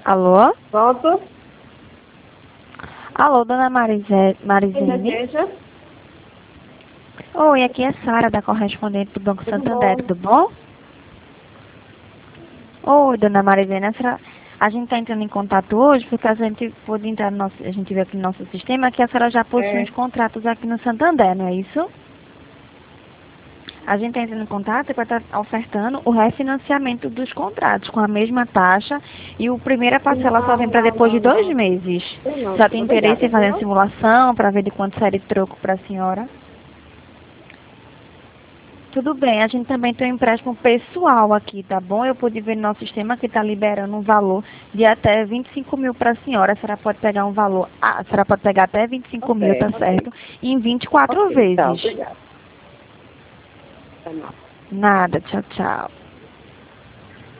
Alô? Pronto? Alô, dona Quem Marizene? deseja? Oi, aqui é Sara, da correspondente do Banco Tudo Santander, bom? tudo bom? Oi, dona Marizene, a gente está entrando em contato hoje porque a gente pôde entrar no nosso, a gente viu aqui no nosso sistema que a senhora já possui uns contratos aqui no Santander, não é isso? A gente está entrando em contato para estar ofertando o refinanciamento dos contratos com a mesma taxa e o primeira parcela só vem para depois de 2 meses. Não, Já tem interesse obrigada, em fazer a viu? simulação para ver de quanto seria de troco para a senhora? Tudo bem, a gente também tem um empréstimo pessoal aqui, tá bom? Eu pude ver no nosso sistema que está liberando um valor de até 25 mil para a senhora. A senhora pode pegar um valor, a senhora pode pegar até 25 mil, tá certo? Em 24 Ok, tchau, vezes. obrigada. Tá bom. Nada, tchau, tchau.